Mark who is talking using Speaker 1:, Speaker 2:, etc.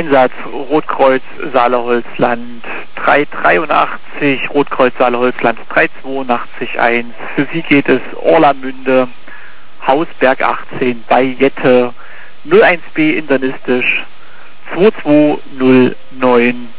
Speaker 1: Einsatz Rotkreuz Saale-Holzland 383, Rotkreuz Saale-Holzland 382-1. Für Sie geht es Orlamünde, Hausberg 18 bei Jette, 01B internistisch 2209.